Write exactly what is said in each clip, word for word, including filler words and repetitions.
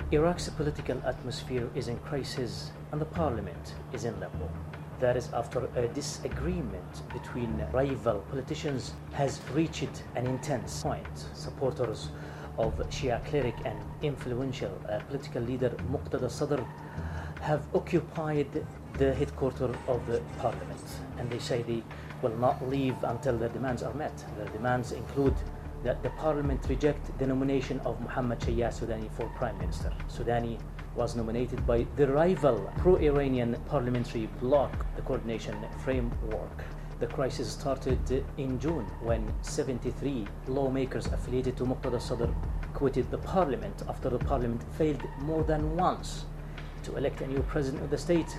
Iraq's political atmosphere is in crisis and the parliament is in limbo. That is after a disagreement between rival politicians has reached an intense point. Supporters of Shia cleric and influential uh, political leader Muqtada Sadr have occupied the headquarters of the parliament, and they say they will not leave until their demands are met. Their demands include that the parliament reject the nomination of Mohammad Shia Sudani for prime minister. Sudani was nominated by the rival pro-Iranian parliamentary bloc, the Coordination Framework. The crisis started in June when seventy-three lawmakers affiliated to Muqtada Sadr quitted the parliament after the parliament failed more than once to elect a new president of the state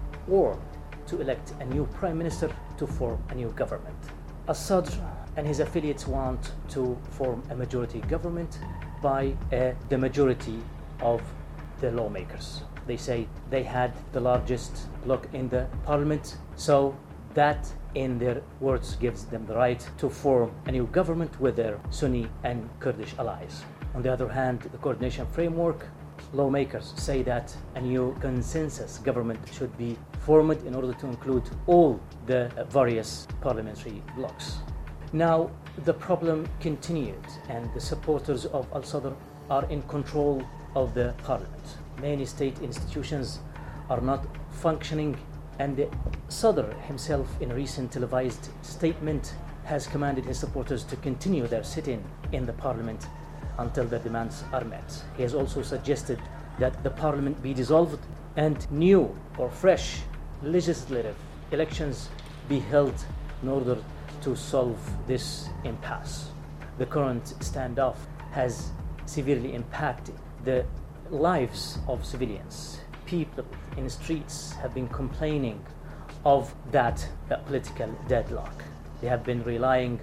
or to elect a new prime minister to form a new government. Assad and his affiliates want to form a majority government by uh, the majority of the lawmakers. They say they had the largest bloc in the parliament, so that, in their words, gives them the right to form a new government with their Sunni and Kurdish allies. On the other hand, the Coordination Framework lawmakers say that a new consensus government should be formed in order to include all the various parliamentary blocs. Now, the problem continued, and the supporters of al-Sadr are in control of the parliament. Many state institutions are not functioning, and Sadr himself, in a recent televised statement, has commanded his supporters to continue their sitting in the parliament until their demands are met. He has also suggested that the parliament be dissolved and new or fresh legislative elections be held in order to solve this impasse. The current standoff has severely impacted the lives of civilians. People in the streets have been complaining of that, that political deadlock. They have been relying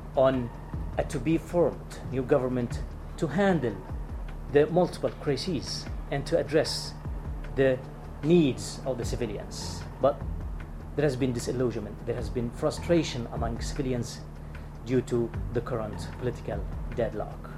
on a to-be-formed new government to handle the multiple crises and to address the needs of the civilians. But there has been disillusionment, there has been frustration among civilians due to the current political deadlock.